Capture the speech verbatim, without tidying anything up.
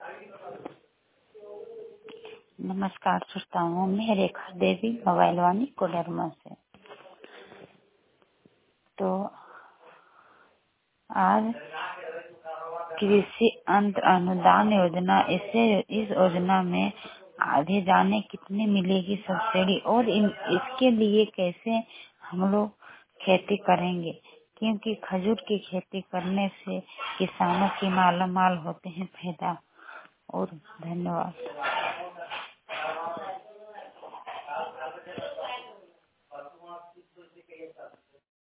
नमस्कार श्रोताओं, मैं रेखा देवी मोबाइल वाणी कोडरमा से। तो आज कृषि अंतर अनुदान योजना, इसे इस योजना में आधे जाने कितनी मिलेगी सब्सिडी और इन इसके लिए कैसे हम लोग खेती करेंगे, क्योंकि खजूर की खेती करने से किसानों की माला माल होते हैं फायदा। और धन्यवाद।